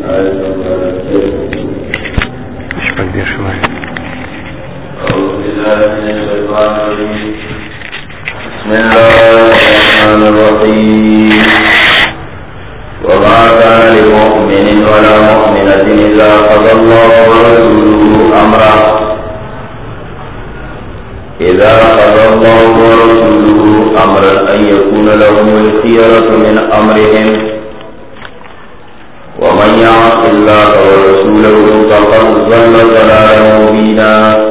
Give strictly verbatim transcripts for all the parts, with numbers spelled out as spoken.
شپږ دېرش وایي. أعوذ بالله من الشيطان الرجيم. بسم الله الرحمن الرحيم. وما كان لمؤمن ولا مؤمنة إذا قضى الله ورسوله أمرا إذا قضى الله ورسوله أمرا أن يكون لهم الخيرة من أمرهم ومن يعص الله ورسوله فقد ضل ضلالا مبينا.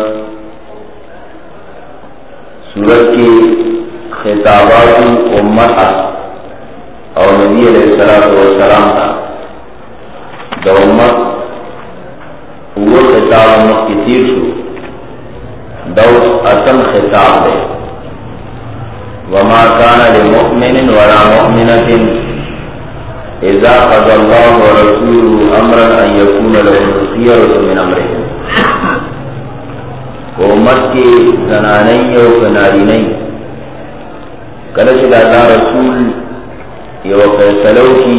سورت کی خطابات امت اور نبی علیہ الصلوۃ والسلام کا دا امت وہ خطاب امت کی تیر شو دو اصل خطاب ہے. وما كان لمؤمن ولا مؤمنة اذا قضى الله ورسوله امرا ان يكون لهم الخيرة من امرهم. کو امت کی زنانی اور کناری نہیں کلچ اللہ رسول یہ فیصلوں کی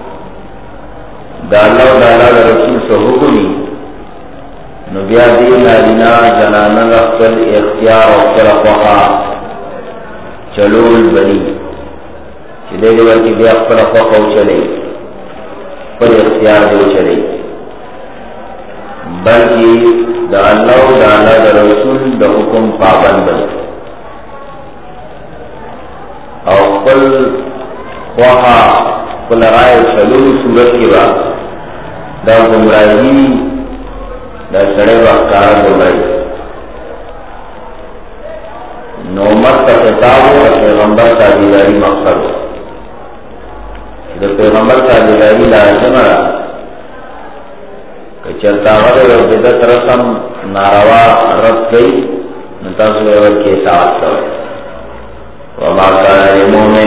دالا و دالا رسول سے حکمی نبیا دین نارینا زنانا اختر اختیار اختر افوحا چلول بنی چلے دیور کی بے اختر افوحا چلے پر اختیار دے چلے بلکہ دا اللہ و دالا دا رسول دا حکم پابند بنی او قل خواہا قل رائے چلول صورت کی بات دا گمراہی دا سڑے وقتار گمراہی نومت کا خطاب ہو پیغمبر کا دیداری مقصد ہو. دا پیغمبر کا دیداری لازم رہا کہ چلتا غیر و بدت رسم ناروا رد گئی نتصور کے ساتھ کرو. وما كان لمؤمن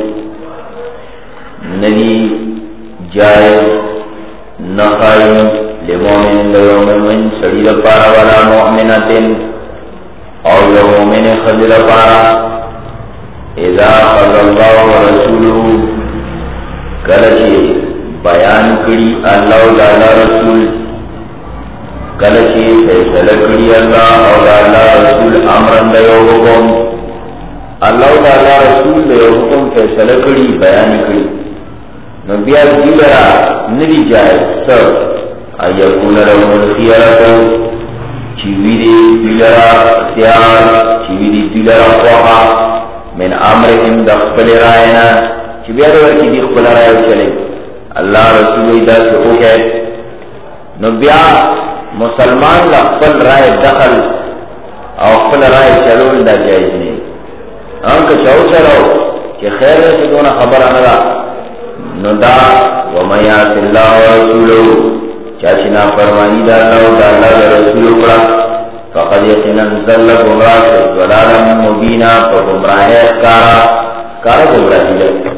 ندی جائز نخائن لمؤمن لمؤمن سڑی لپارا ولا مؤمنة اور لمؤمن خد لپارا اذا قضى الله ورسوله کلچے بیان کری اللہ و تعالی رسول کلچے فیصلہ کری اللہ اور تعالی رسول امرن دیو حکم اللہ و تعالی رسول دیو حکم فیصلہ کری بیان کری نبیات دیلرا ندی جائے سر ایکون لهم الخیارتو چیوی دی دیلرا اختیار چیوی دی دیلرا خواہا من امرهم دخل رائنا چیوی دور کی دی خبل رائے چلے اللہ رسول ایدہ سے ہو گئے نبیا مسلمان لخبل رائے دخل او خبل رائے چلو دا جائز نہیں انکہ چاو چلو کہ خیر رسی دونا خبر آنگا ندا ومن یعص اللہ ورسولہ چاچنا فرمانی دا اللہ و دا اللہ دا رسول اکڑا فقد یقینا ضل گمراہ سے ضلالا مبینا پر گمراہ کارا کارا گمراہی لگتا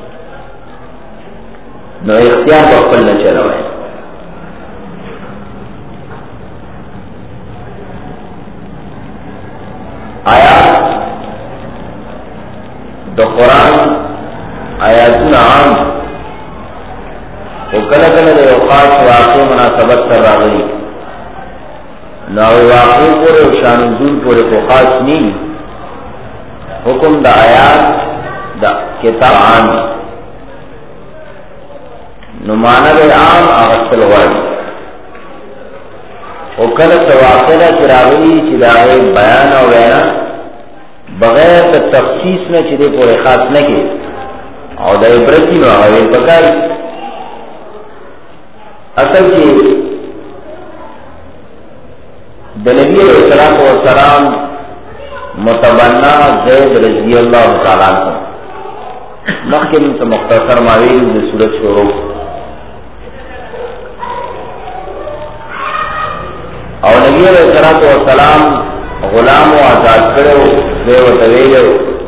نو اختیار بخل نہ چلوائے. آیات دا قرآن آیاتون عام وکل کل دے اوقات واقع مناسبت کر رہی نو واقع پورے شان نزول پورے کو خاص نہیں حکم دا آیات دا کتاب عام نمانا دے عام اغسل وارد وکل واقع چراغی چراغی بیان و وینا بغیر تفصیص میں چرے پورے خاص نہ کے اور دا عبرتی نو آگے پکاری اصل کی نبی علیہ السلام و سلام متبنہ زید رضی اللہ تعالیٰ عنہ مخکم سے مختصر معویل دی صورت شروع اور نبی علیہ السلام غلام و آزاد کرو دیو طویلو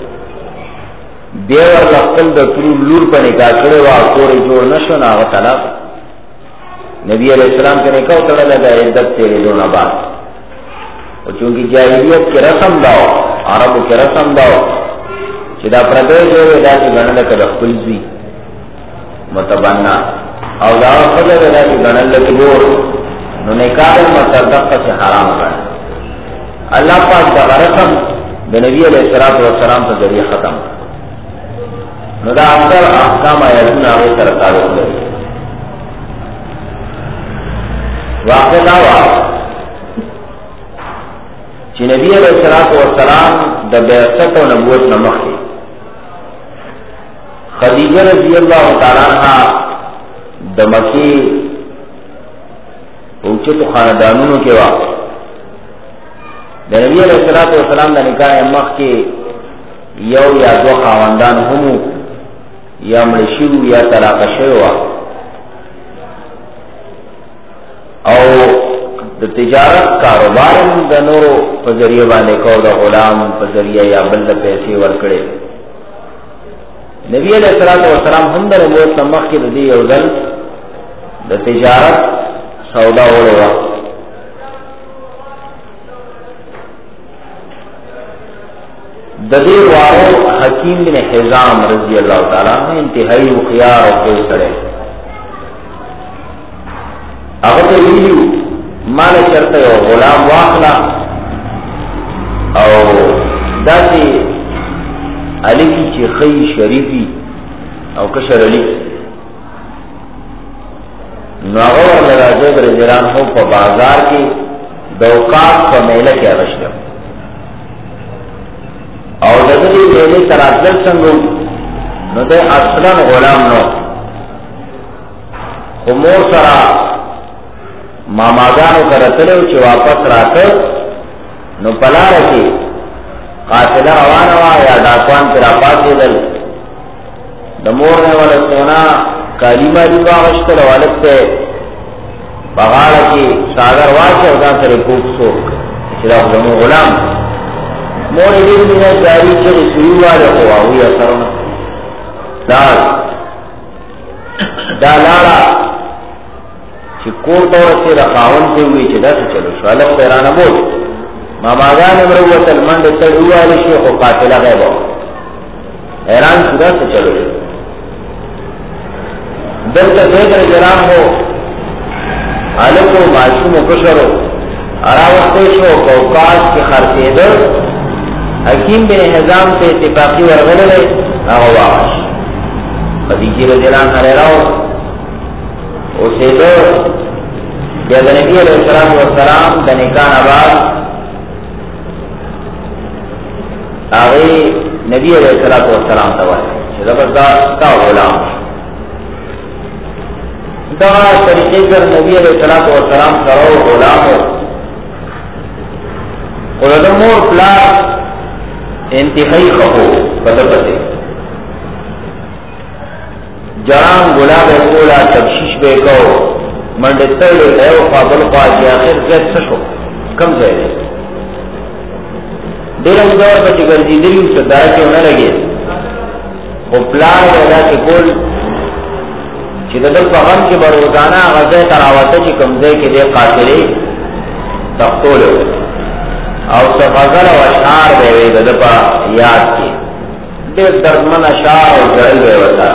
دیور لقل دا طول لور پا نکاح کرو آکور جوڑ نشو ناغ طلاق نبی علیہ السلام کے نکاح تڑا لگا عدت تیرے دونہ بعد اور چونکہ جاہلیت کے رسم داو عربو کے رسم داو چدا پردے جو دا چی گنڈا کدا خلزی متبنہ او دا خدا دا کی گنل لکی بور نو نکاح مصدق سے حرام کرنا. اللہ پاک دا رسم دا نبی علیہ الصلوۃ والسلام تا ذریعہ ختم نو دا اکثر احکام آیاتون آگے سر تعلق لگی. واقع دعویٰ چی نبی علیہ الصلوۃ والسلام دا بعثت و نبوت نمخ دی خدیجہ رضی اللہ تعالیٰ عنہ دا مکی اوچت خاندانونو کے واقع دا نبی علیہ الصلوۃ والسلام دا نکاح مخ کے یو یا دو خاوندان همو یا ملشیو یا طلاق شیو او د تجارت کاروبار د نورو په ذریعہ باندې کو د غلام په ذریعہ یا بل پیسې ورکړي. نبی علیہ الصلوۃ والسلام هم د نبوت مخ کې د دې یو ځل د تجارت سودا وړو د دې وارو حکیم بن حزام رضی اللہ تعالی عنہ انتہائی خيار او کوي سره هغه ته ویلو مال چرته یو غلام واخلا او داسې علی کی چې خی شریفی او کشر علی نو هغه ورله راځي برجران هو په بازار کې دوکات په میله کې اغشته او دغه میله تراتل څنګه نو ده اصلا غلام نو امور سره ماماګانو کرتلو چې واپس راته نو پلار کې قاتل روانه وا یا ډاکوان پر اپاتې دل د مور نه ولا سونا کالیما دی واغشتل ولته بغاړه کې ساګر واشه او ځان سره کوڅو چې دا غلام مور دې دې جاری چې سیواله هوا وي اثرونه دا دا لاړه چې کور ته ورته راخاون ته وی چې دا څه چلو شو الله پیرانه بول ماماګان مروت المند ته ویاله شي خو قاتل غیب حیران شو څه چلو دلته دې جرام هو الکو معصوم کشرو اراوته شو کوکاس کی خرڅې ده حکیم بن حزام ته اتفاقی ورغله هغه واش خدیجه رضی اللہ عنہا راو او سیدو بیا د نبی علیہ السلام والسلام د نکاح بعد هغه نبی علیہ الصلوۃ والسلام ته وایي چې زبردست کا غلام دا طریقې سره نبی علیہ الصلوۃ والسلام سره غلام او د مور پلا انتہائی خو پتہ پتہ جرام گلاب کولا تبشیش بے کو منڈتل ہے او قابل قاضی اخر زید سشو کم زید دیرم دور بچی گردی دلیو صدای کے ہونے لگے او پلان ویدا کے کول چی دل پغم کی بروزانہ غزہ تراواتا چی کمزے کے دے قاتلے تختولو او سفضل و اشعار بے وید دپا یاد کی دیر دردمن اشعار و جرل بے ودا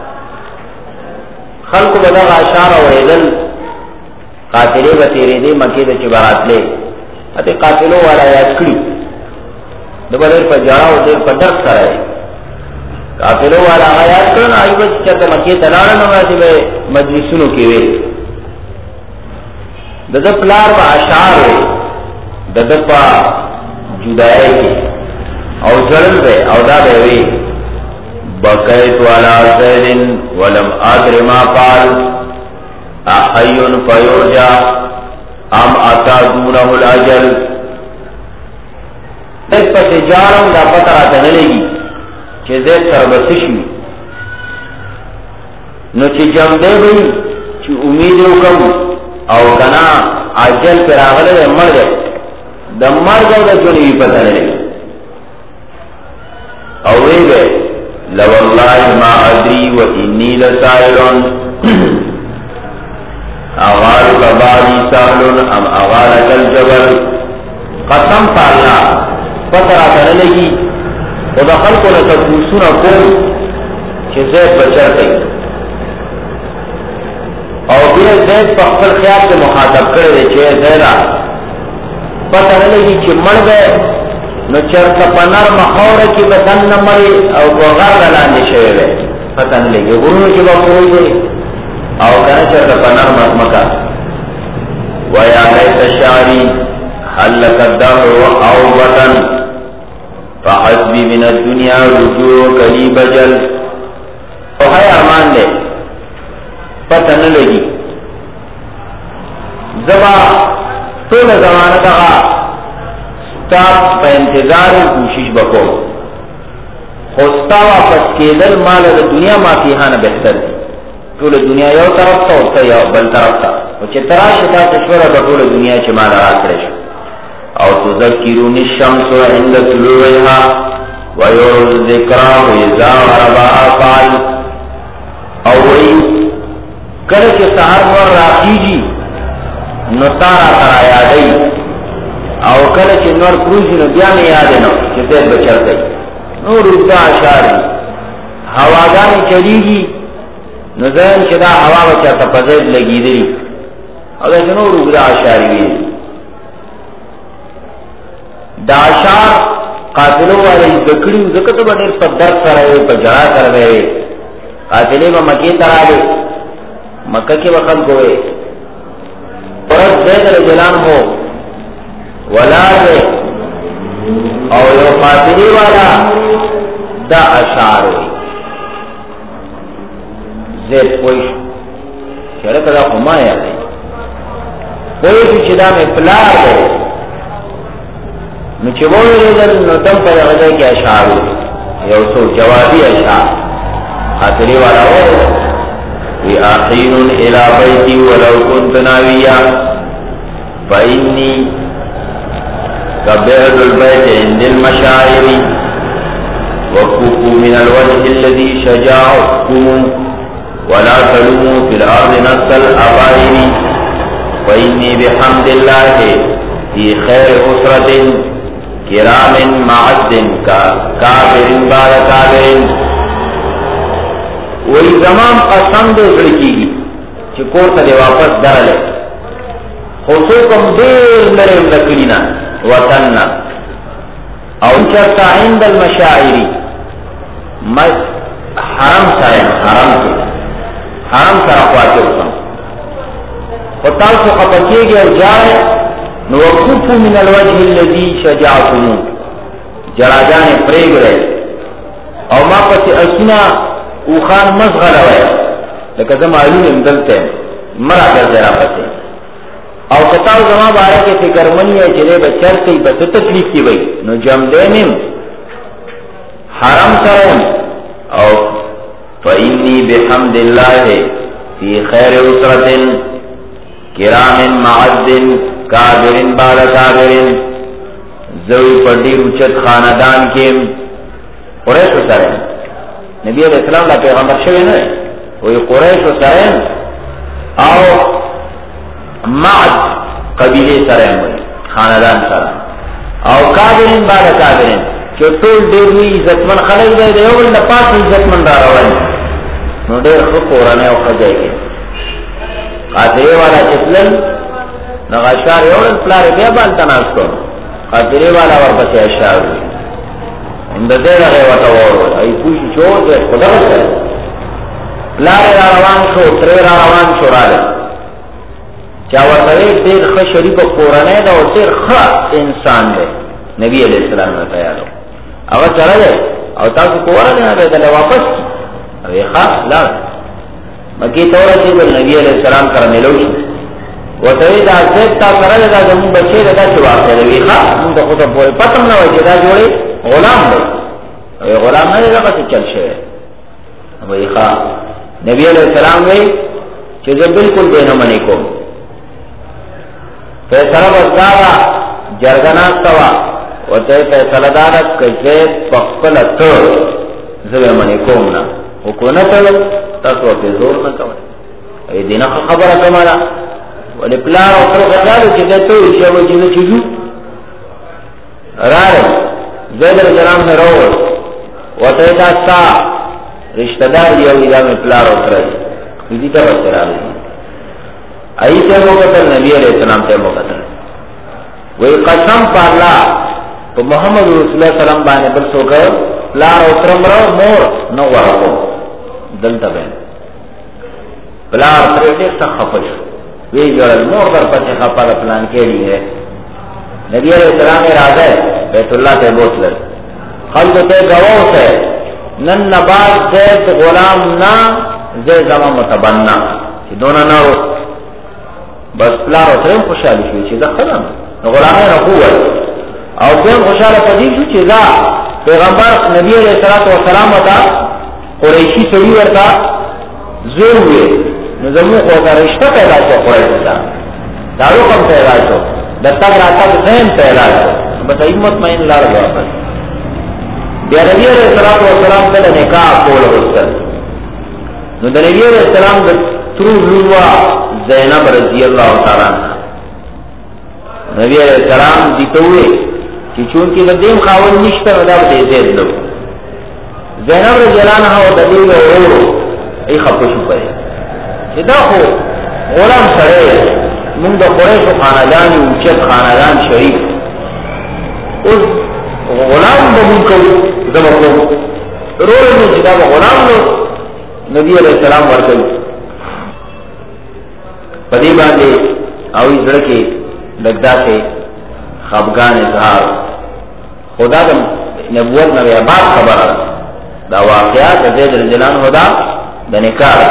خلق بدغ اشعار و ایدل قاتلے بطیرے دے مکی دا چبارات لے اتی قاتلو والا یاد کری دبا دیر پا جارا و دیر پا درد سرائے قاتلو والا یاد کرن آئی بچ چرتا مکی تلانا نماسی بے مجلسونو کیوے دا پلار با اشعار وے دا پا جدائے کی او جرل بے او دا بے وی بقیت والا زیدن ولم آدر ما قال احیون فیرجا ام اتا دونه الاجل ایک پس جارم دا پتر آتا نلگی چی زید سربسشوی نو چی جم دے بھئی چی امیدو کم او کنا عجل پر آغلے دے مر دے دا مر دے دا چونی پتر نلگی او وی بے لواللہ ما ادری و انی لسائلون اغالک بعدی سہلون ام اغالک الجبل قسم پا اللہ پتر آتا نلگی و دا خلقو لتفوسون کون چی زید بچر کئی او بیا زید په خپل خیال کې مخاطب کړی دی چې زیدا پته نه لګي چې مړ دی نو چرته په نرمه خاوره کې به دننه مړی او په غرغه لاندې شوی دی پته نه لګي غرونو کې به پروي او کنه چرته په نرمه ځمکه ویا لیت شعری هل لک الدهر او وطن فحسبی من الدنیا رجوع کلی بجل او ہے ارمان دے پتہ نہ لگی زبا طول زمانہ دغا ستاپ پہ انتظار کوشش بکو خوستا واپس کېدل مال د دنیا ما فیها نه بهتر دی ټول دنیا یو طرف ته او ته یو بل طرف ته او چې تراشه تاسو شوره د ټول دنیا چې مال راکړی شو او تذکرون الشمس عند طلوعها ويرى الذكرى اذا غرب افعل او وی کله چې سحر ور راخیږي نو تارا ترا یادای او کله چې نور پروژي نو بیا نه یاد نه چې ته بچړتای نور رضا اشعار هواګان چلیږي نو ځان چې دا هوا بچا ته پځې لګیدلی او دا نور رضا اشعار وی دا اشعار قاتلو والی ذکریو ذکرتو با دیر پا درد سرائی پا جرا کردوئے قاتلی با مکی ترالے مکہ کی وقت گوئے پرد زید رجلان ہو ولاد او یو قاتلی والا دا اشعار ہوئی زید پوش شرک دا خمایا دی پوش چدا میں پلار دے نو چې وویل نو تم په هغه ځای کې اشعار یو څو جوابي اشعار خاطري والا وو وی احین الى بیتی ولو كنت ناویا فإني كبرت البيت عند المشاعر وكفوا من الوجه الذي شجعكم ولا تلوموا في الأرض نسل الأبائر فإني بحمد الله في خير أسرة کرام معدن کا کابر بار کابر وہی زمان قسم دے زڑکی گی چکور تا دے واپس درلے خصوصم دیر لرم لکلینا وطننا او چرتا عند المشاعری حرم سرین حرم سے حرم سرخواتے ہوتا خطال سے خطکیے گئے اور جائے نوقفوا من الوجه الذي شجعكم جراجان پریگ رہے او ما پس اسنا اوخان مزغل ہوئے لکہ زم معلوم امدلتے مرا کر جرا پسے او کتاو زمان بارے کے فکر منی ہے چلے بچر کی بس تکلیف کی بئی نو جم دینم حرم سرم او فإنی بحمد اللہ فی خیر اسرت کرام معدن کابرین بالا کابرین زوی پردی روچت خاندان کے قریش و سرین نبی علیہ السلام لا پیغمبر شوی نوے وی قریش و سرین او معد قبیلے سرین وی خاندان سرین او کابرین بالا کابرین کہ طول دیر ہوئی عزتمن خلق دے دے اول نپاس عزتمن را روانی نو دیر خود قرانے او خجائی کے قاتلے والا چسلن نغا اشعار یوڑن پلار بیا بالتا ناستو خاطری والا ورپسی اشعار ہوئی اندہ زیر غیوتا وورو ای پوشی چور دے خدا بسر پلار را روان شو تری را روان شو رالا چاوتوی دیر خ شریف قرآنے دا و دیر خ انسان دے نبی علیہ السلام نے تیارو اگر چلا دے او تاکو قرآنے نا بیدل واپس کی اوی خواہ لا مکی تورا چیز نبی علیہ السلام کرمیلوشی وتوی دا زید تا سره دا زمون بچی دا چې واقع دی ښا موږ ته خو ته په پتم نه وای چې دا جوړي غلام دی او غلام نه دی هغه چل شي وای ښا نبی علیہ السلام وی چې زه بالکل به نه منې کوم فیصله وکړه جرګنا استوا وته فیصله دار کړه په خپل ته زه منې کوم نه او کو نه ته تاسو په زور نه کوي ای دینه خبره کومه ولی پلار او خلق اقلالو چی دیتو ایشی و چیزو چیزو رارے زید رجلان میں روز و تیتا سا رشتہ دار دیو ایدہ میں پلار او خرج ایدی تا بچے رارے ای تے مقتل نبی علیہ السلام تے مقتل وی قسم پا اللہ تو محمد رسول اللہ علیہ وسلم بانے بل سو گئے لار اترم رو مور نو ورکو دلتا بین بلار تریٹے سا خفش وی جوڑل مور در پچے خفا دا پلان کیلی ہے نبی علیہ السلام ارادہ ہے بیت اللہ تے بوت لگ خلق تے گواہ سے نن نباد زید غلام نا زید زمان متبنہ چی دونا نا رو بس پلار اترم خوشحالی شوی چی دا خلم غلامی رکوه او دیم خوشحال پدیب شو چی دا پیغمبر نبی علیہ السلام وطا قریشی سوی ورطا زور ہوئے نظمو خوضا رشتہ پیدا شو قریشتا دارو کم پیدا شو دستاق راتاق زین پیدا شو بس ایمت مین لار گوافت بیا نبی علیہ السلام تل نکاح کول غسل نو دا نبی علیہ السلام دا ترو لولوا زینب رضی اللہ تعالیٰ نبی علیہ السلام دیتا ہوئے کہ چونکہ بدیم خاول نشتا ودا بدے زید لو زینب رضی اللہ عنہ و دلیل اورو ای خفشو پرے کہ دا خو غلام سرے من دا قریش و خاندانی اوچت خاندان شریف اس غلام بمون کرو زمکو رو رہے جدا با غلام لو نبی علیہ السلام ورکل پدی باندے اوی زڑکے لگدا سے خفگان اظہار خدا دا نبوت نبی عباد خبر دا واقعات زید رجلان خدا دا نکار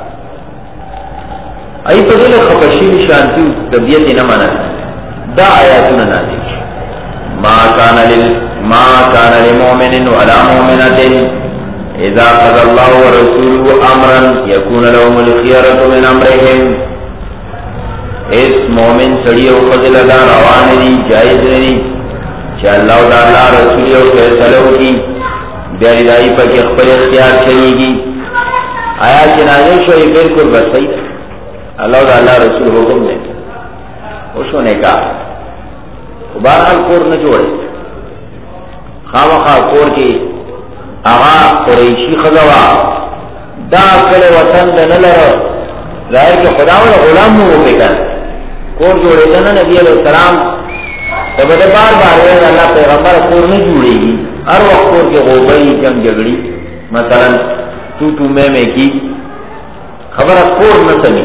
ای پدیل خفشین شانتی طبیعت نمانا دا آیاتنا نازل ما کان لل ما کان للمؤمن ولا مؤمنة اذا قضى الله ورسوله امرا يكون لهم الخيرة من امرهم اس مومن سڑی او فضل دا روان دی جائز نہیں چا اللہ دا اللہ رسولی او فیصلو کی بیاری دائی پا کی اخبر اختیار چلی گی آیا چنازے شوئی بلکل بس صحیح اللہ دا اللہ رسول حکم دے اسو نے کہا بہرحال کور نہ جوڑے خواہ خواہ کور کی آغا قریشی خضوا دا کل وطن دا نلر ظاہر کہ خدا والا غلام ہو بکر کور جوڑے جنا نبی علیہ السلام تو بڑے بار بار ہے اللہ پیغمبر کور نہیں جوڑے گی ہر وقت کور کے غوبئی جنگ جگڑی مثلا تو تو میں میں کی خبر کور نہ سنی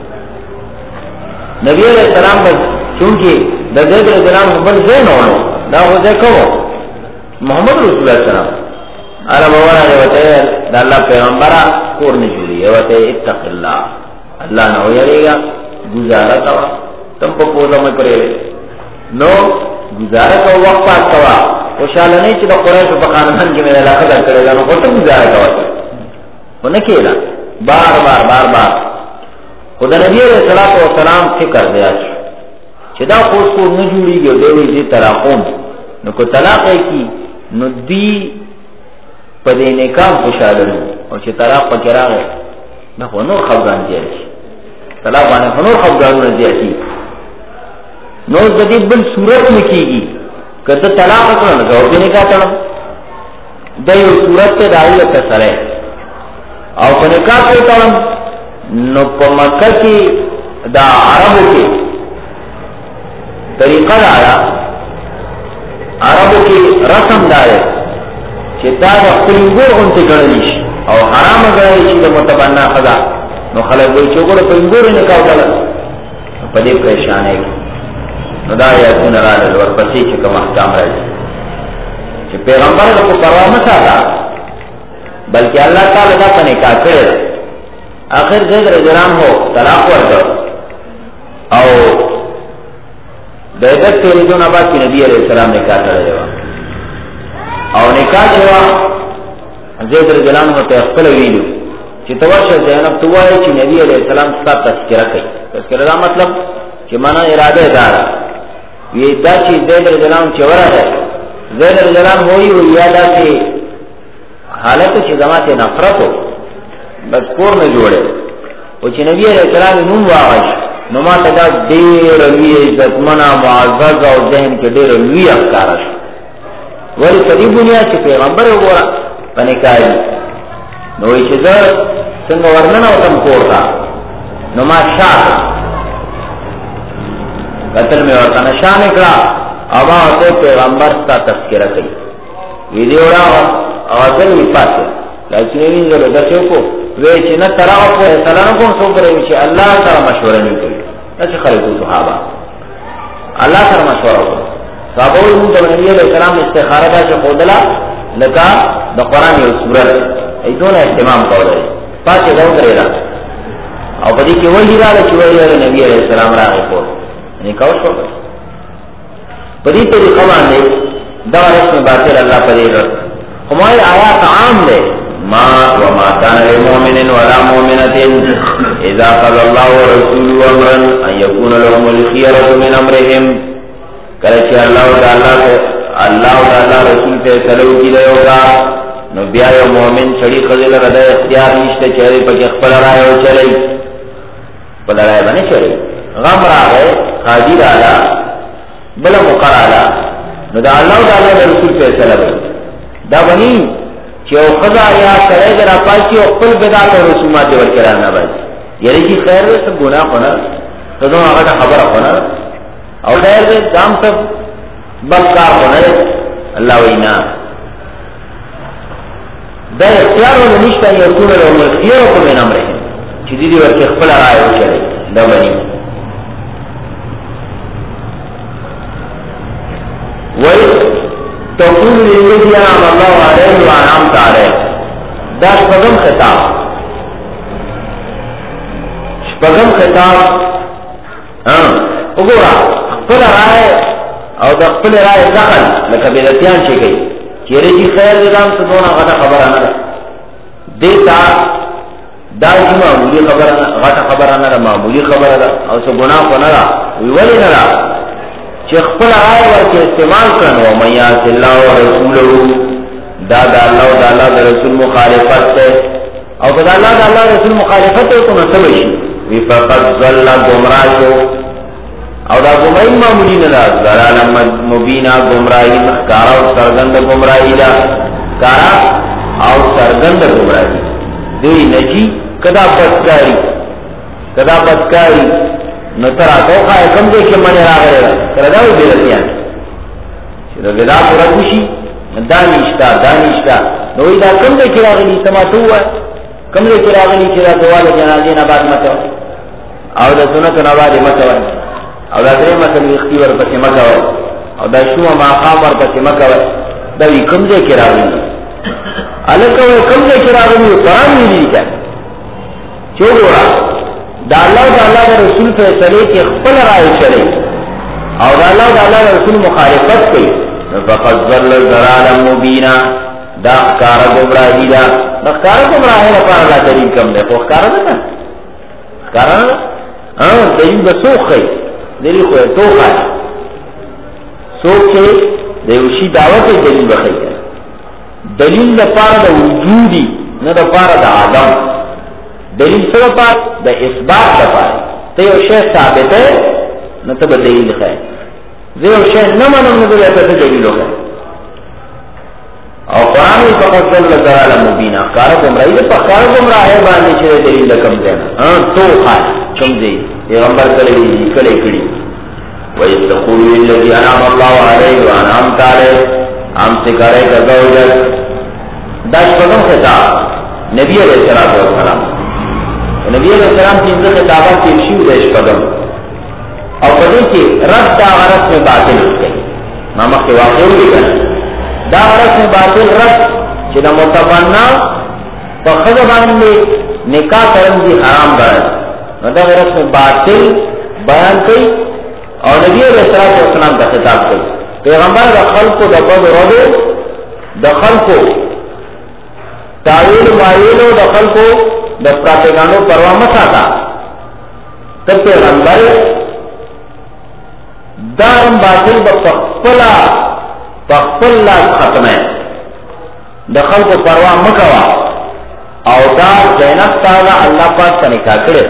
نبی علیہ السلام بس چونکہ دزید السلام بل زین ہونو دا ہو دے کہو محمد رسول اللہ السلام عرب ورہ جو بتائے دا اللہ پیغمبرہ کور نہیں جوڑی ہے بتائے اتق اللہ اللہ نہ ہو جائے گا گزارا کوا تم کو پوزا میں پڑے نو گزارا کا وقت پاس کوا خوشحال نہیں چاہتا قریش و خاندان کی میرے علاقہ در کرے گا نو خود گزارا کوا وہ نہ کیلا بار بار بار بار خدا نبی علیہ السلام فکر دیا چدا خوش کو نہ جوڑی گی دیوی جی طلاقوں نو کو طلاق ہے کی نو دی پدے نکاح خوشحال اور چھ طلاق پکرا گئے نہ نور خفگان دیا طلاق بانے نور خفگان دیا کی نو جدید بل صورت میں کی گی کہ تو طلاق اکرن گو بھی نکاح تڑم دیو صورت تے دائی اکسر ہے او پا نکاح تے تڑم نو پا مکہ کی دا عربو کی طریقہ دارا عربو کی رسم دارے چھتا دا پنگور انتے گرنیش او حرام گرنیش دا متبنہ خدا نو خلق بھئی چوکر پنگور نکاح تڑم پدے پریشانے کی نو دا یاتون رالل ورپسی چکا محکام رہی چھ پیغمبر کو پرواہ مساتا بلکہ اللہ تعالی دا پنے کا کرے آخر زید رجران ہو طلاق ورکر او دیدت تیری دون آباد کی نبی علیہ السلام نکاح کرے ہوا او نکاح چھوا زید رجران ہو تیخفل ویلو چھ توشہ زینب توائی چھ نبی علیہ السلام ستا تذکرہ کئی تذکرہ دا مطلب چھ مانا ارادہ دارا یہ دا چیز زید رجلان چورا ہے زید رجلان ہوئی ہوئی یادا سے حالت چیز زمان سے نفرت ہو بس کور میں جوڑے وہ چی نبی علیہ السلام نون واغش نما تدا دیر لوی عزت منا معزز اور ذہن کے دیر لوی افکارش ولی صدی بنیا چی پیغمبر ہو گورا پنکاری نوی چیزر سنگ ورننا وطم کور تھا نما شاہ قتل میں ورطا نشان اکڑا ابا ہوتے پیغمبر تا تذکرہ کئی ویدی اوڑا آوازل وفات ہے لیکن یہ ضرور دسے کو ویچی نا تراغ کو سلام کو سو کرے ویچی اللہ سر مشورہ نہیں کری ایسے خلقو صحابہ اللہ سر مشورہ کو صحابہ علمون تو نبی علیہ السلام استخارہ دا چا خودلا لکا دا قرآن یا سورت ایتون احتمام قول ہے پاچے دو کرے را او پدی کی وحی را لچی وحی را نبی علیہ السلام را غی قول یعنی کوش کو پدی طریقہ باندے دا رسم باطل اللہ پدی رد ہمارے آیات عام دے ما وما كان لمؤمن ولا مؤمنة اذا قضى الله ورسوله امرا ان يكون لهم الخيرة من امرهم کرچہ اللہ تعالی اللہ تعالی رسول پہ سلو کی دے ہوگا نو بیا یو مومن چھڑی خزل رد اختیار نشتے چہرے پہ خپل رائے ہو چلے خپل رائے بنے چلے غم را گئے خاجی رالا بلا مقر آلا نو دا اللہ تعالی رسول پہ سلو دا بنی چو خدا یا کرے گر اپاچی او خپل بدعت و رسومات دیور کرانا بائی یعنی کی خیر دے سب گناہ خونا تو دو آگا خبر خونا اور خیر دے دام سب بکار خونا اللہ وینا دا اختیار و نشتا یکون لهم الخيرة من امرهم چیزی دیور کی خپل رائے ہو چلے دا بنی وی تقول للذي انعم الله عليه وانعمت عليه دا شپغم خطاب شپغم خطاب ہاں وګورا خپل رائے او د خپل رائے دخل لکه بدعتيان شي کوي چیرې چې خیر نظام څه دونه غټه خبره نه دیتا دا چې معمولی خبره نه غټه خبره نه معمولی خبره ده او څه ګناه کو نه وی ولې نه چې خپل رائے ورته استعمال کړو او میات الله او رسوله دا دا الله دا الله رسول مخالفت ته او دا الله دا الله رسول مخالفت ته نو څه شي وی فقط ضل گمراه شو او دا گمراهی معمولی نه ده ضلال مبینا گمراهی کارا او سرګند گمراهی دا کارا او سرګند گمراهی دوی نجی کدا پټکاری کدا پټکاری نو ترا توخا کم دے کہ منے راغلے گا ترا داوی بیرتیان چیزا ودا پورا کشی دانشتا دانشتا نوی دا کم دے کہ راغلی سماتو ہے کم دے کہ راغلی چیزا دوال جنازین آباد متوان او دا سنت نواد متوان او دا درے مثل اختیور پسی مکوان او دا شو ماقام ور پسی مکوان داوی کم دے کہ راغلی علکوی کم دے کہ راغلی قرآن میلی کیا چو گورا دا اللہ دا اللہ دا رسول فیصلے کے خپل رائے چلے اور دا اللہ دا اللہ دا رسول مخالفت کی فقط ضل ضلالا مبینا دا اخکار گمراہی دا دا اخکار گمراہی دا پار اللہ دلیل کم دے تو اخکار دا نا اخکار دا ہاں دلیل دا سوخ ہے دلیل خوئے توخ ہے سوخ چھے دیوشی دعوت دلیل بخی ہے دلیل دا پار دا وجودی نا دا پار دا آدم دلیل سر پاس دا اثبات دا پاس تیو شیخ ثابت ہے نا تب دلیل خیر زیو شیخ نمانم ندر ایتا تا دلیل خیر او قرآنی فقط صلی اللہ تعالی مبینہ کارا گمراہی دا پا کارا گمراہ ہے باندے چھے دلیل لکم دینا ہاں تو خواہ چم دے پیغمبر کلی کلی کلی وَيَسْتَقُولُ لِلَّذِي أَنْعَمَ اللَّهُ عَلَيْهِ وَأَنْعَمْتَ عَلَيْهِ ہم سے کرے گا زوجت داش پدم خطاب نبی علیہ السلام نبی علیہ السلام کی عزت خطابات کی ارشیو دیش پدم اور پدے کی رد دا غرص میں باطل ہوتے ماما کے واقع ہوئی گا دا غرص میں باطل رد چنا متبنہ پا خضبان میں نکاح کرن دی حرام برد دا غرص میں باطل بیان کی اور نبی علیہ السلام کا خطاب کی پیغمبر دا خلق کو دا قد ردو دا خلق کو تاویل مایلو دا خلق کو دا پراپیگانو پروا مسا تھا تب پیغمبر دارم باطل با پخپلا پخپلا ختم ہے دا خلق کو پروا مکوا او دا زینب تالا اللہ پاک کا نکاح کرے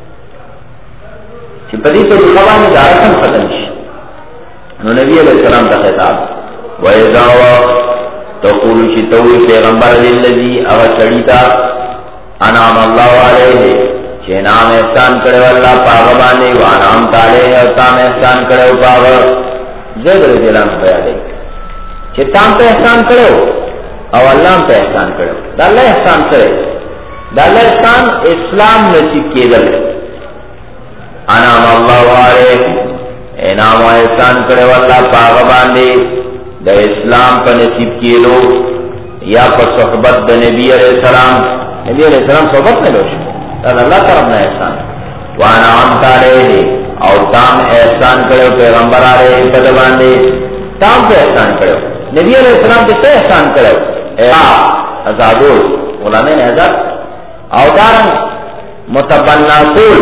چی پدی تو دخوانی دا رسم ختم شی نو نبی علیہ السلام دا خطاب وَإِذَا وَقْتَ تَقُولُ چی توی پیغمبر للذی اغا چڑیتا انعام اللہ علیہ چی نام احسان کرے واللہ پاغبانے وانعام تعالی علیہ او تام احسان کرو پاو زید رضی اللہ عنہ بیان دی چې تام په احسان کړو او الله په احسان کړو دا الله احسان کړو دا الله احسان اسلام نصیب کېدل انعام الله علیه انعام احسان کړو الله پاو باندې د اسلام په نصیب کېلو یا په صحبت د نبی علیہ السلام نبی علیہ السلام صحبت نه لوش دا الله طرف نه احسان وانا عام علیه او تام احسان کړو پیغمبر علیه په باندې تام په احسان کړو نبی علیہ السلام په څه احسان کړو ا آزادو غلامه نه آزاد او دارن متبناتول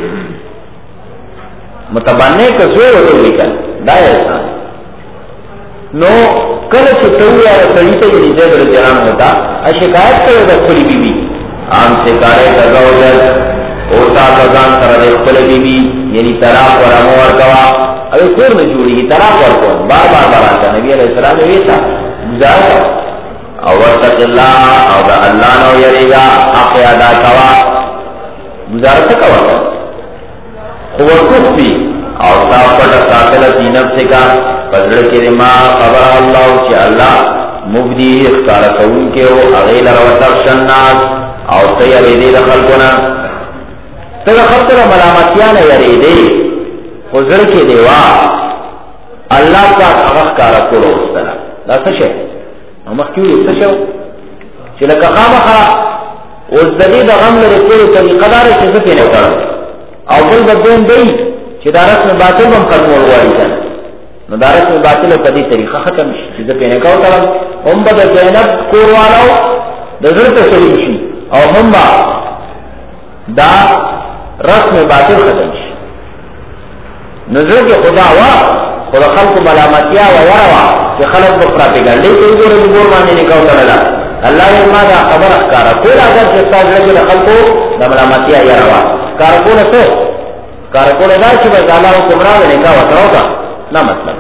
متبنه کزو ورته کړه دا احسان نو کله چې ته وایې سړی ته دې ځل جرام ہوتا ا شکایت کوي د خپل بیبي عام سے کارے تزوجت او تا ځان سره د خپل بیبي یعنی طلاق ورمو ورکوا او کور نه جوړي طلاق ورکو بار بار راځه نبی علیہ السلام ویتا گزار او ورتق الله او د الله نو یریگا حق ادا کوا گزار څه کوا خو ورکوفي او تا پټ ساتل دینب سے کا پزړه کې ما خبر الله چې الله مبدی اختار کوون کې او اغیل او ترشناس او ته یې دې خلقونه ته خپل ملامتیا نه یری دې حضور کې دیوا الله پاک هغه کار کولو ستنه دا څه شي مخکې څه شو چې لکه خامخا اوس د دې د غم لري کولو طریقه دار چې څه نه کړو او بل بدون دی چې دا رسم باطل هم ختمول غواړي کنه نو دا رسم باطل په دې طریقه ختم شي چې په نه کاو تر هم به زینب کوروالو د ضرورت سره شي او هم دا رسم باطل ختم شي نظر کې خدا وا خدا خلق ملامتیا و وروا چې خلق په پراپګاندا کې ګورې ګور باندې نه کاو تر الله یې ما دا خبر ښکارا کول اگر چې تاسو له خلقو د ملامتیا یا روا کار کول څه کار کول دا چې به الله کومرا نه کاو تر نا مطلب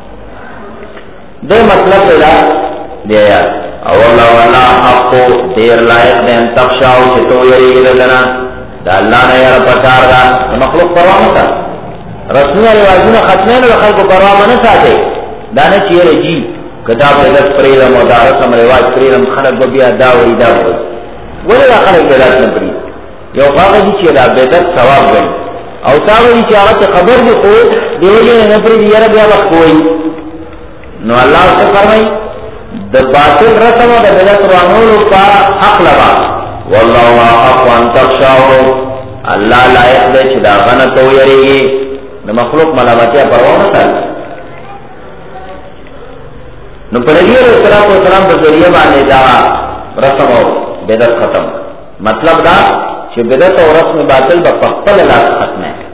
دے مطلب دا دیا او اللہ والا حق دیر لائق دے ان تخشاو چھتو یری لنا دا اللہ نے یار پچار دا مخلوق پروام تا رسمی رواجون ختمین و خلق پروام نسا دے دانے چیر جی کتاب دیدت پریدم و دارسم رواج پریدم خلق ببیا داوری داوری ولی دا خلق دیدت نپرید یو خاقا جی چیر دا دیدت ثواب گئی او تاوری چی آغت خبر دی خود دیولی نپرید یار بیا وقت ہوئی نو اللہ سے فرمائی د باطل رسم و د بدعت روانولو پا حق لبا واللہ حق وان تخشاو اللہ لائق دے چی دا غنتو یریگی نو مخلوق ملامتیا پروانو سال نو پر نبی علیہ السلام و سلام پر ذریعہ بانے دا رسم و بدعت ختم مطلب دا چی بدعت و رسم باطل با پخپل لاس ختم ہے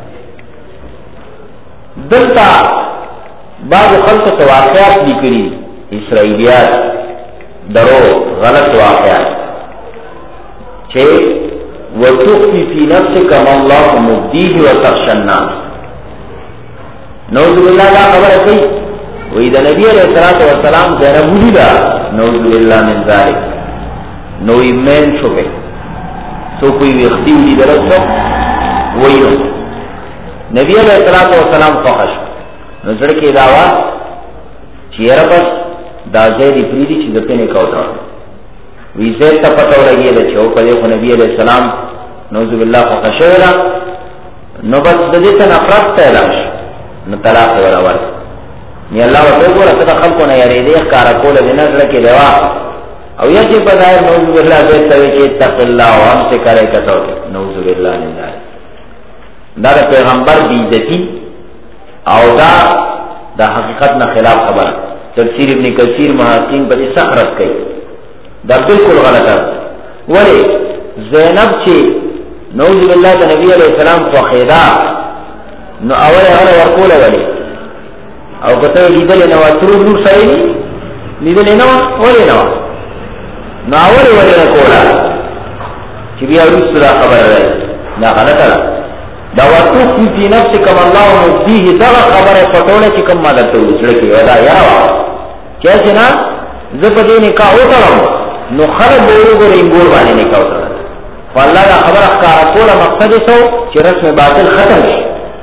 دلتا بعض خلق تو واقعات لکری اسرائیلیات درو غلط واقعات چھے وَتُخْفِي فِي نَفْسِكَ مَا اللَّهُ مُبْدِيهِ وَتَخْشَى النَّاسَ نعوذ باللہ لا خبر ہے وَإِذَا نبی علیہ السلام زینب مجھلا نعوذ باللہ من ذالک نوی مین شکے سو کوئی وقتی ہوئی درد سو وہی ہو نبی علیہ السلام فخش نظر کی دعوی چیرہ بس دا زیدی پریدی چیز پینے کوتا وی زید تا پتو لگی دا چھو پدے خو نبی علیہ السلام نوذ باللہ فخشولا نو بس دجیتا نفرت تیلاش نو طلاق ولا ورد نی اللہ و تو گورا ستا خلقو نا یاری دیخ کارا کولا دی نظر کی دوا او یکی پدائر نوذ باللہ زید تاوی چی اتق اللہ و ہم سے کرے کتو نوذ باللہ نظر دا دا پیغمبر بیزتی او دا دا حقیقت نا خلاف خبر تفسیر ابن کثیر محققین پر اس سخرت کئی دا بالکل غلط ہے ولی زینب چی نعوذ باللہ دا نبی علیہ السلام فخیدہ نو اول اغلا ورکول ولی او کتو لیدل نوا ترو نور سائی لیدل نوا ولی نوا نو اول ولی نکولا چی بیا روز دا خبر رہی دا غلط ہے دا وَتُخْفِي فِي نَفْسِكَ مَا اللَّهُ مُبْدِيهِ دا خبر پټوله چې کوم مدد ته وځړکی ودا یا چې نا زپدې نکاح وکړم نو خلک به وګورې ګور باندې نکاح وکړه والله دا خبر ښکارا کوله مقصد څه چې رسم باطل ختم شي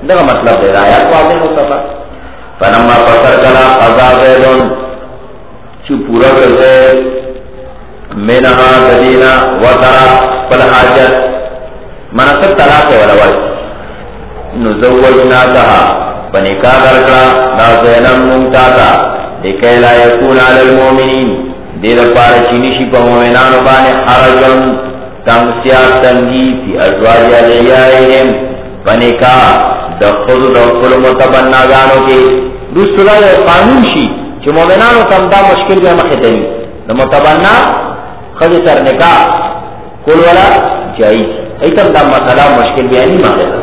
دا مطلب ہے آیات واضح مصطفیٰ فنما پسر کلا قضا زیدون چو پورا کرتے منہا ددینا وطرا پل حاجت منصب طلاق ولول نزوجنا کہا پنکا درکا دا زینم ممتاتا لکی لا یکون علی المومنین دیر پارا چینیشی پا مومنانو بانے حرجن تمسیار تنگی فی ازواج علیہم پنکا دا خود دا خل متبناگانو کے دوست دا قانون شی چی مومنانو کم دا مشکل بے مخدنی دا متبنا خود سر نکاح کل والا جائز ایتم دا مسئلہ مشکل بیانی مخدن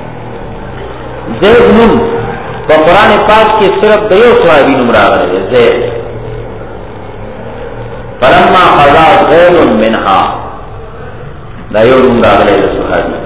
زید نم با قرآن پاک کے صرف دیو صحابی نمرا گئے زید فلما قضا زید منہا دیو نمرا گئے صحابی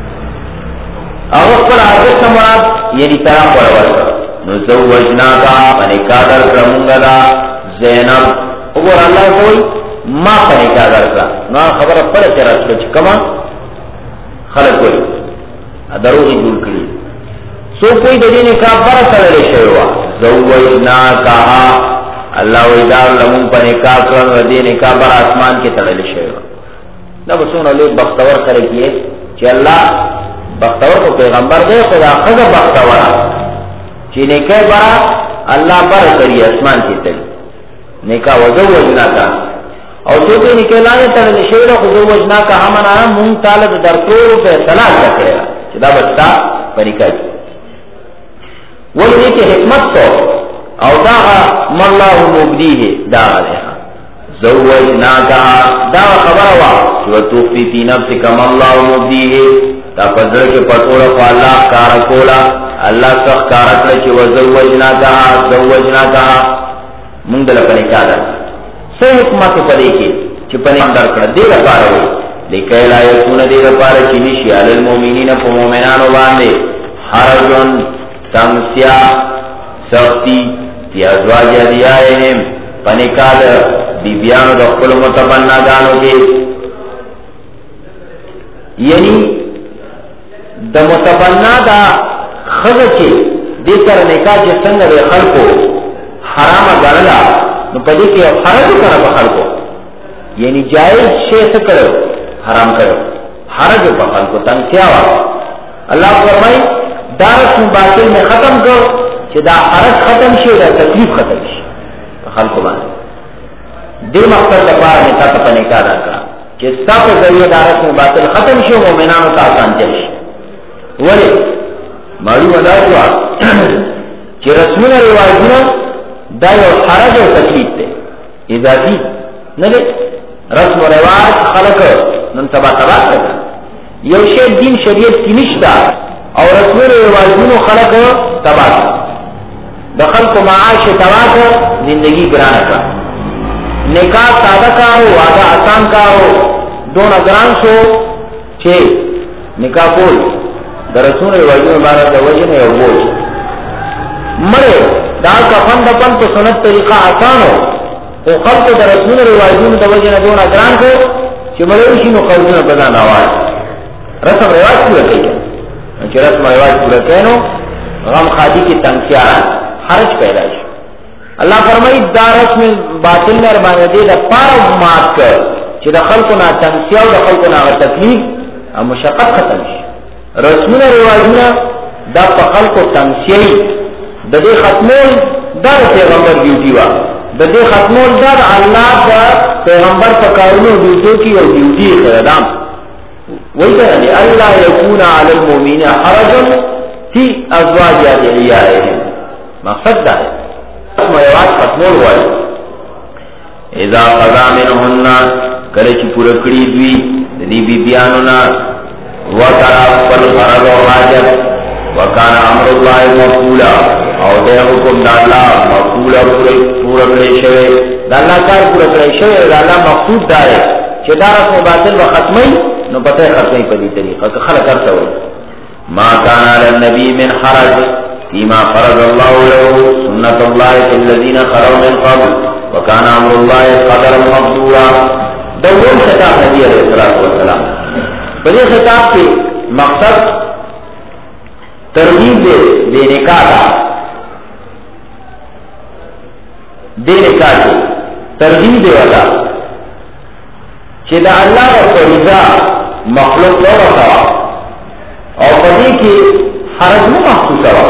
اغفر عزت مراد یعنی طرح پڑھوڑا نزوجنا کا پنکادر کرمونگا زینب اگر اللہ کوئی ما پنکادر کرا نا خبر پڑھ چرا سوچ کما خلق کوئی دروغی دول کری سو کوئی دین کا بڑا سرے شروع زوجنا کہا اللہ ویدار لمن پنکادر دین کا بڑا آسمان کے تڑے شروع نہ بسون علیہ بختور کرے کیے کہ اللہ بختور کو پیغمبر دے خدا خدا بختورا چی نکاح برا اللہ بر کری اسمان کی تلی نکاح وزو وجنا کا اور جو کہ نکاح لانے تر شیر خزو وجنا کا ہمن آنا مون طالب در طور پہ صلاح کرے گا چدا بچتا پنکاح کی ولی کہ حکمت تو او داغا ماللہ مبدی ہے داغا لیہا زوجنا کہا داغا خبر ہوا جو توفی فی نفس کا ماللہ مبدی ہے تا پدر کے پتوڑا فا اللہ کارا کولا اللہ سخ کارا کلا چی وزوجنا کہا زوجنا کہا مندل پنی کادا سے حکمت پدے کی چی پنی اندر کلا دیر پارا ہوئی لیکن لا یکون دیر پارا چی نشی علی المومنین پا مومنانو باندے حرجن تمسیا سختی فی ازواج ادیائهم پنی کادا بیبیانو دخل متبنا گانو کے یعنی دا متبنا دا خزچے دے کر نکاح چے سنگ دے خلقو حرام گرلا نو پدی کے حرج کرا پا خلقو یعنی جائز شیخ کرو حرام کرو حرج پا خلقو تنسیاوا اللہ فرمائی دارس باطل میں ختم کرو چے دا حرج ختم شے دا تکلیف ختم شے پا خلقو بانے دے مقصد دا پارا نکاح پا نکاح دا کرا چے ستا پا ذریعہ دارس باطل ختم شے مومنانو تا آسان چل شے ولی معلوم ادا ہوا کہ رسمون رواجنا دا یو حرج و تکلیف تے اضافی نلے رسم و رواج خلق نن تبا تبا کرتا یو شیخ دین شریعت کی نشتا اور رسمون رواجنا خلق تبا دا خلق معاش تبا کر زندگی گرانا کا نکاح سادہ کا ہو وعدہ آسان کا ہو دون اگران سو چھے نکاح کوئی دا رسول رواجون بارا دا وجن یا بوج مرے دا کفن دا پن تو سنت طریقہ آسان ہو تو خلق دا رسول رواجون دا وجن دون اگران کو چی ملوشی نو قوضون بدان آواز رسم رواج پورا کئی چی رسم رواج پورا کہنو غم خادی کی تنسیاران حرج پیدا شو اللہ فرمائی دا رسم باطل میں اربانے دے دا پارا مات کر چی دا خلقنا تنسیاو دا خلقنا تکلیف مشقت ختم شو رسمون رواجنا دا پا خلق و تنسیئی دا دے ختمول دا پیغمبر ڈیوٹی وا دا دے ختمول دا اللہ دا پیغمبر پا کارونو ڈیوٹو کی اور ڈیوٹی خردام وہی طرح لئے اللہ یکون علی المومین حرجن فی ازواج ادعیائهم مقصد دا ہے رسم رواج ختمول ہوا ہے اذا قضا منہن کرچی پورکڑی دوی دی بی بیانونا وَقَرَا فَالْغَرَضُ حَاجَتْ وَكَانَ عَمْرُ اللَّهِ مَقْبُولًا اور دے حکم دا اللہ مقبولا پورا کرے شوئے دا اللہ کار پورا کرے شوئے دا اللہ مقصود دا ہے چھے دا رسم باطل و ختمی نو پتہ ختمی پدی طریقہ کہ خلق کرتا ہوئے ما كان على النبي من حرج فيما فرض الله له سنة الله في الذين خلوا من قبل وكان أمر الله قدرا مقدورا دول خطاب نبی علیہ الصلوۃ والسلام بڑے خطاب کے مقصد ترغیب دے بے نکاح بے نکاح کی ترغیب دے والا کہ دا اللہ کا فریضہ مخلوق لو رکھا اور بدی کی حرج میں محسوس ہوا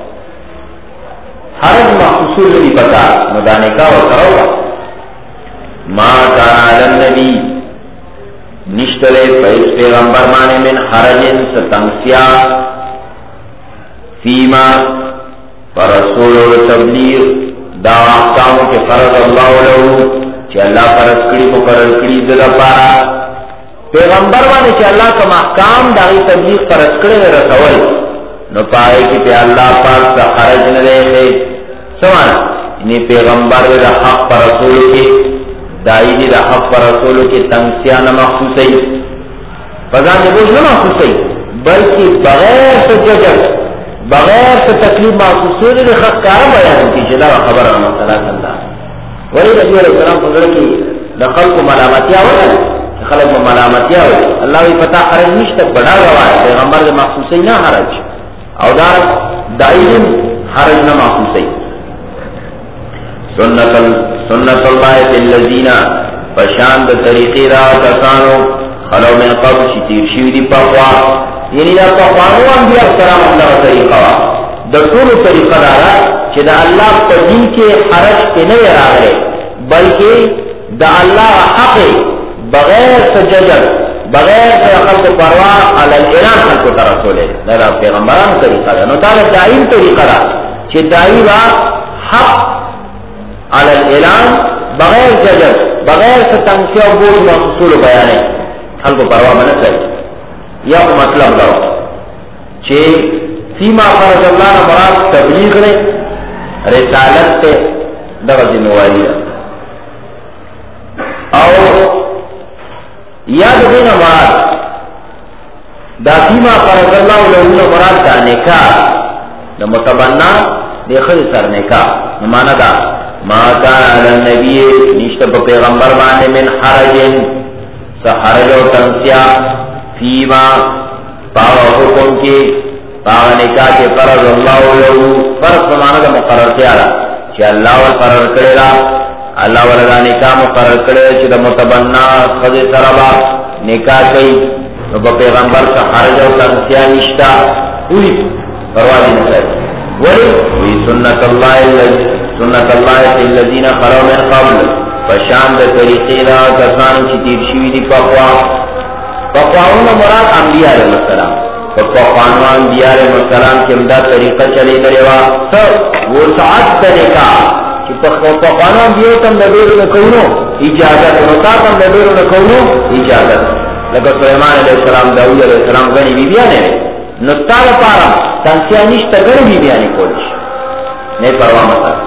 حرج محسوس نہیں پتا مدا نکاح اور کرو ما کان علی النبی نشترے فیس پیغمبر مانے من حرجن ستنسیا فیما فرسول و تبلیغ دا احکامو کے فرض اللہ لہو چی اللہ فرض کری مقرر کری دل پارا پیغمبر مانے چی اللہ کم احکام داغی تبلیغ فرض کرے رسول نو پائے کی پی اللہ پاک سا حرج نہ رہے سوانا انہیں پیغمبر دا حق پر رسول کی دائی دی دا حق پر رسولو کی تنگسیا نہ محسوسی فضان بوجھ نہ محسوسی بلکہ بغیر سے ججر بغیر سے تکلیف محسوسی دی خط کارا بیان کی جدا خبر رحمت صلی اللہ علیہ وسلم ولی نبی علیہ السلام فضل کی دخل کو ملامتیا ہوگا خلق کو ملامتیا ہوگا اللہ بھی پتا حرج نشت بڑا گواہ ہے پیغمبر دی محسوسی نہ حرج او دار دائی دی حرج نہ محسوسی سنت سنت اللہ فی الذین پشاند طریقی را کسانو خلو من قبل چی تیر شیو دی پخوا یعنی دا پخوانو انبیاء السلام اللہ طریقہ دا طول طریقہ دارا چی دا اللہ پدین کے حرج کے نئی راغلے بلکہ دا اللہ حق بغیر سججر بغیر سے خلق پرواہ علی الاعلان خلق ترسولے دا پیغمبران طریقہ دا نو تعالی دائم طریقہ دا چی دائی با حق علی الاعلان بغیر ججر بغیر سے تنگسی و بوجھ محصول بیانے حل کو پرواہ میں نہ چاہیے یا مطلب لو چھے سیما فرض اللہ نے مراد تبلیغ نے رسالت سے دغا ذمہواری اور یاد دینا مراد دا سیما فرض اللہ علیہ مراد دا نکاح دا متبنہ دیکھر سر نکاح نمانا دا ما کان علی النبی نشتب پیغمبر مانے من حرجن سحرج و تنسیا فیما پاو حکم کی پاو نکاح کے فرض اللہ لہو فرض سمانا دا مقرر کیا رہا چی اللہ والقرر کرے رہا اللہ والگا نکاح مقرر کرے چی دا متبنہ خد سربا نکاح کئی نبا پیغمبر سحرج و تنسیا نشتا ہوئی پروازی نکاح ولی وی سنت اللہ اللہ سنت اللہ فی الذین خلو من قبل فشان دا طریقی را کسان چی تیر شوی دی پخوا پخواؤن مراد انبیاء علیہ السلام پخوانو انبیاء علیہ السلام کی امداد طریقہ چلی دریوا سر وہ سعاد طریقہ چی پخوانو انبیاء تم نبیر نکونو اجازت نتا تم نبیر نکونو اجازت لکہ سلیمان علیہ السلام داود علیہ السلام گنی بی بیانے نتا لپارا تنسیہ نشتا گنی بی بیانی کولش نہیں پرواہ مطلب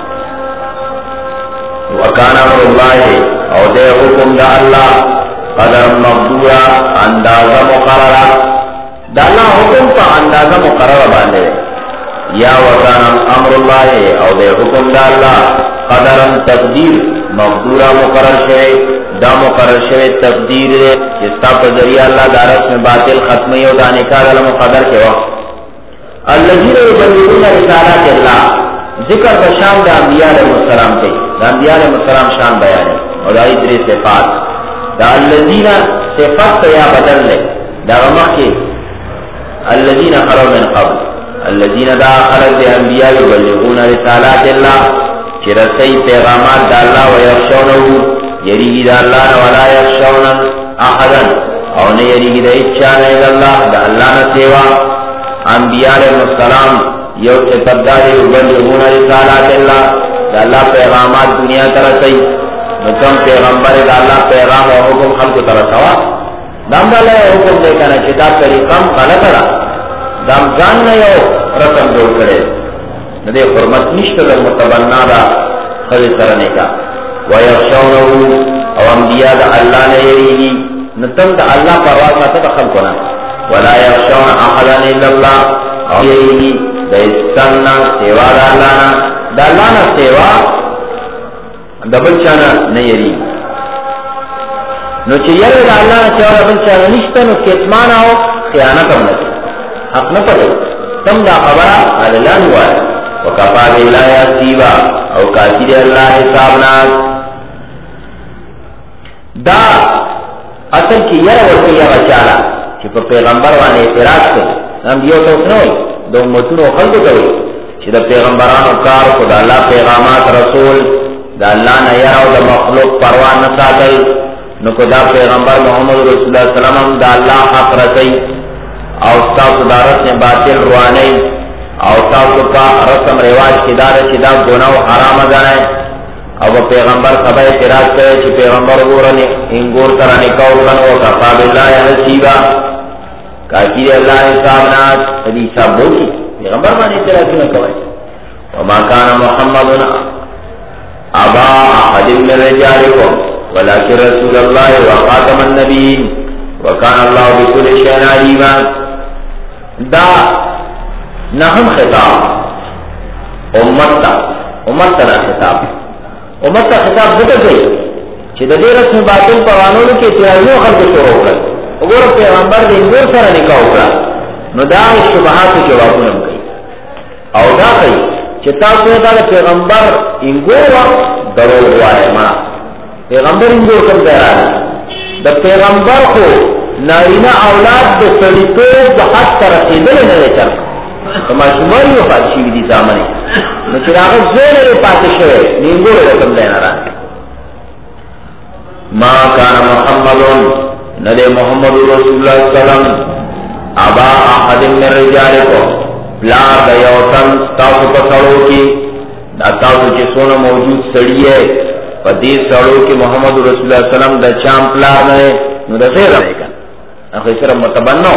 وکان امر اللہ او دے حکم دا اللہ قدر مقدورا اندازہ مقررہ دا اللہ حکم کا اندازہ مقررہ باندے یا وکان امر اللہ او دے حکم دا اللہ قدر تقدیر مقدورا مقرر شوئے دا مقرر شوئے تقدیر دے جستا پر ذریعہ اللہ دارس میں باطل ختمی و دانکار علم قدر کے وقت اللذین یبلغون رسالات اللہ ذکر بشان دا انبیاء علیہ السلام کے دا انبیاء علیہ السلام شان بیانے اور دا ادری صفات دا اللذین صفات یا بدل لے دا غمق کے اللذین خلو من قبل اللذین دا خلق دے انبیاء یبلغون رسالات اللہ چی رسی پیغامات دا اللہ و یخشونہو یریگی دا اللہ ولا یخشون احدا او نے یریگی دا اچھانے دا اللہ دا اللہ نسیوا انبیاء علیہ السلام یو اتبدار یبلغون رسالات اللہ دا اللہ پیغامات دنیا ترسی نکم پیغمبر دا اللہ پیغام و حکم خلق ترسوا دام دا اللہ حکم دیکھنا چتاب طریقام غلط را دام جاننا یو رسم دور کرے ندے حرمت نشت دا متبنا دا خلق کرنے کا ویخشونہو او انبیاء دا اللہ نے یریگی نتم دا اللہ پرواز آتا دا خلقنا ولا یخشون احدا الا اللہ او یریگی دا استننا سیوا دا اللہ نا دا اللہ نا سیوا دا بلچانا نیری نو چی یری دا اللہ نا سیوا دا بلچانا نشتا نو کتمانا ہو خیانت ہم نکی حق نہ پڑے تم دا خبرہ اللہ ہوا ہے وکفا باللہ حسیبا او کافی دے اللہ حسابناک دا اصل کی یہ ورکی یا بچالا چی پا پیغمبر وانے اعتراض کر ہم دیو تو سنوئی دو امتونو خلقو توئی چی دا پیغمبرانو کار کو دا اللہ پیغامات رسول دا اللہ نیاو دا مخلوق پروان نساتل نکو دا پیغمبر محمد رسول اللہ صلی اللہ علیہ وسلم دا اللہ حق رسی او ستاسو دا رسم باطل روانی او ستاسو کا رسم رواج کی دا رسی دا گناو حرام گانے او پیغمبر خبر اعتراض کرے چی پیغمبر گورنی انگور سرانی کورن و کفا باللہ حسیبا کافی اللہ حسابناک حدیث صاحب بولی پیغمبر مانی اعتراض کیوں کوئی وما کان محمد ابا احد من رجالکم ولكن رسول اللہ وخاتم النبیین وکان اللہ بكل شیء علیما دا نحم خطاب امت تا امت تا خطاب امت کا خطاب ذکر گئی کہ دے رسم باطل پروانوں کے تیاریوں خلق شروع کر اگر پیغمبر دے انگور سر نکاح اکڑا نو دا شبہات جوابوں ہم گئی او دا کئی کہ تاسو دا پیغمبر انگور درو ہوا ہے ما پیغمبر انگور کم دے رہا ہے دا پیغمبر کو نارینا اولاد دا سلیتوب دا حد کا رسیدل نہ چل کما شمالی وفات شیوی دی زامنی نو چراغ زیر رے پاتے شوئے نینگو رے رکم دینا رہا ما کان محمدون ندے محمد رسول اللہ صلی اللہ علیہ وسلم ابا احد من رجالکم لا دیوتن ستاسو پسڑو کی ستاسو جسونا موجود سڑی ہے فدی سڑو کی محمد رسول اللہ صلی اللہ علیہ وسلم دا چام پلا نئے نو دا خیر رہے گا اخی صرف متبنو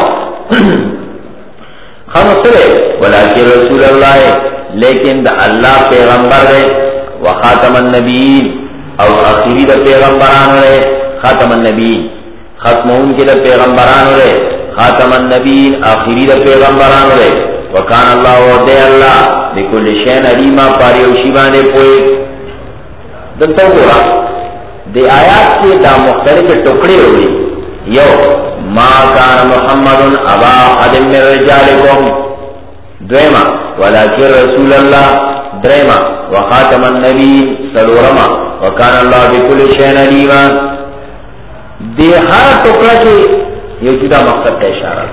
خم سرے ولیکن رسول اللہ لیکن دا اللہ پیغمبر دے وخاتم النبیین او اخیری دا پیغمبران دے خاتم النبیین ختمون کی دا پیغمبران دے خاتم النبیین اخیری دا پیغمبران دے وکان اللہ و دے اللہ بکل شین علیمہ پاری و شیبانے پوئے دلتا گورا دے آیات سے دا مختلف ٹکڑے ہوئی یو ما کان محمد ابا احد من رجالکم دویما ولكن رسول اللہ دریما وخاتم النبی سلورما وکان اللہ بكل شیء علیما دی ہر ٹکڑا کے یہ جدا مقصد کا اشارہ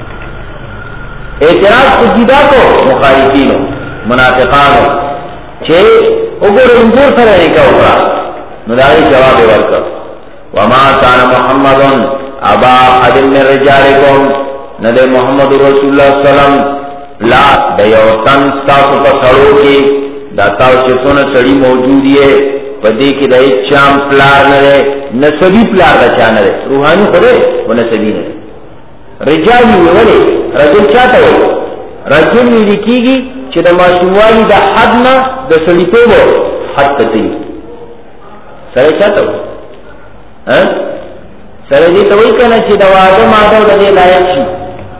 اعتراض کو جدا کو مخالفینوں منافقانوں چھے اگر انجور سر رہنے کا اکڑا نداری جواب ورکر وما کان محمد ابا احد من رجالکم ندے محمد رسول اللہ صلی اللہ علیہ وسلم لا دیوتن ستاسو پا سڑو کی داتاو چسون سڑی موجودی ہے پدے کی دا چام پلار نرے نسبی پلار دا چا نرے روحانی خودے وہ نسبی نرے رجالی وولے رجل چاہتا ہو رجل میری کی گی چھ دا معصوموالی دا حد نا دا سڑیتو ہو حد تتی سرے چاہتا ہو سرے جی تو وہی کہنا چھ دا وعدو مادو دا دے لائق چھ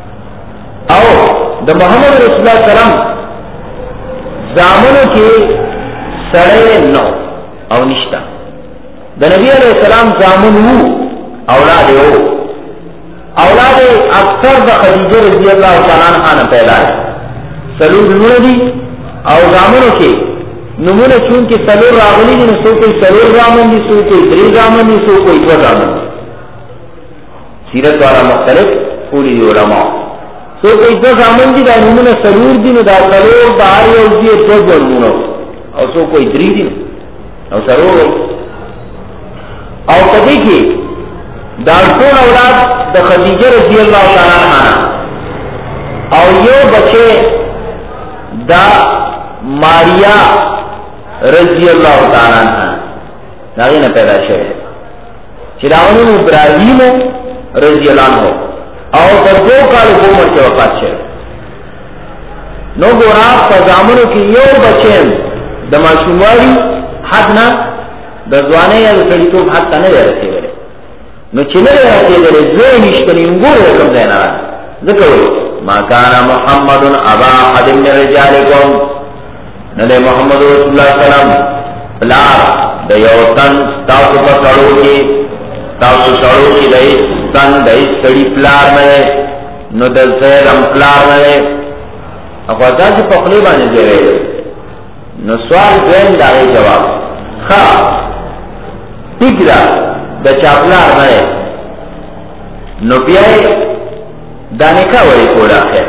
او دا محمد رسول اللہ صلی اللہ علیہ وسلم زامنوں کے سڑے نو او نشتا دا نبی علیہ السلام زامن ہو اولاد ہو اولاد اکثر دا خدیجہ رضی اللہ تعالیٰ عنہ پیدا ہے سلور نمونہ دی او زامنوں کے نمونہ چونکہ سلور راغلی دی سو کوئی سلور زامن دی سو کوئی دری زامن دی سو کوئی دو زامن دی سیرت والا مختلف پوری دی علماء سو کوئی دو زامن دی دا نمونہ سلور دی دا سلور دا آری او دی دو دو نمونہ او سو کوئی دری دی او سلور او کدی کی دارکون اولاد دا خدیجہ رضی اللہ تعالیٰ عنہ او یو بچے دا ماریا رضی اللہ تعالیٰ عنہ داغی نا پیدا شئے چراؤنو ابراہیم رضی اللہ عنہ اور در دو کال عمر کے وفات شئے نو گورا فضامنو کی یو بچے دا معصوموالی حد نا دا زوانے یا دا سڑیتو حد تا نہ رکھے گئے نو چلے رہتے گئے زوئے نشتنی انگور رکم دینا ذکر ما کانا محمد ابا احد من رجالکم ندے محمد رسول اللہ صلی اللہ علیہ وسلم بلا دیوتن تاسو پا سڑو کی تاسو سڑو کی دئیس تن دئیس سڑی پلار میں نو دل سیدم پلار میں اقوا تا چې په خلی باندې دی نو سوال دویم دا غي جواب ښا ټیک دا د چاپلار نه نو بیا دانکا ولی کولا خیر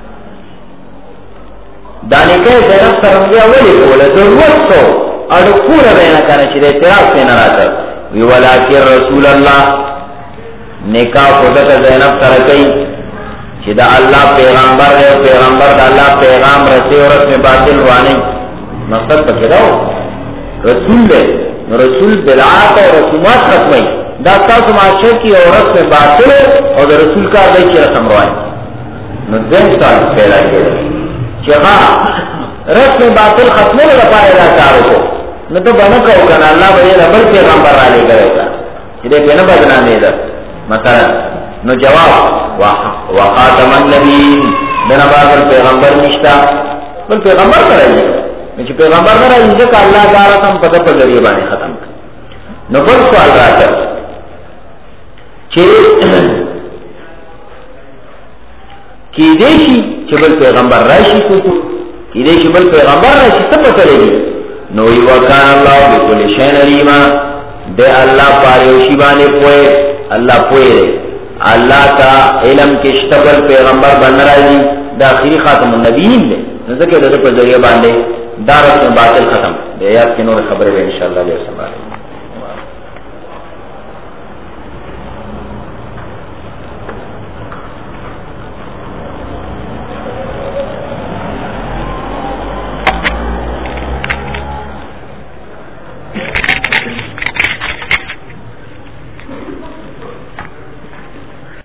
دانکا زینب سرمگیا ولی کولا ضرورت تو اڑو پورا بینا کانا چی دے اعتراف سے نراتا وی ولیکن رسول اللہ نکاح خودتا زینب سرکی چی دا اللہ پیغامبر ہے پیغامبر دا اللہ پیغام رسی اور رسم باطل روانی مقصد پکی داو رسول دے رسول بلعات اور رسومات ختمی دا تاسو معاشر کی عورت میں باطل اور رسول کا دے کی رسم روائے نو دین سال پیدا کیا کہ ہاں رسم باطل ختم ہو رہا ہے چاروں کو نہ تو بنا کہو گا نا اللہ بھائی ربر پیغمبر را لے کرے گا یہ کہ نہ بدنا نہیں ادھر مثلا نو جواب وخاتم النبیین بنا بادل پیغمبر نشتا بل پیغمبر کرے گا پیغمبر کرے گا کہ اللہ تعالیٰ تم پتہ پر ذریعے بانے ختم کر نو بل سوال رہا کر کی دیشی چبل پیغمبر راشی کو کی دیشی بل پیغمبر راشی سب چلے گی نوئی وکان اللہ بکل شین علیما دے اللہ پاریوشی بانے پوئے اللہ پوئے دے اللہ کا علم کشتبل پیغمبر بن راجی داخلی خاتم النبیین دے نذکر دے پر ذریعہ باندے دارت میں باطل ختم دے یاد کی نور خبر بے انشاءاللہ علیہ وسلم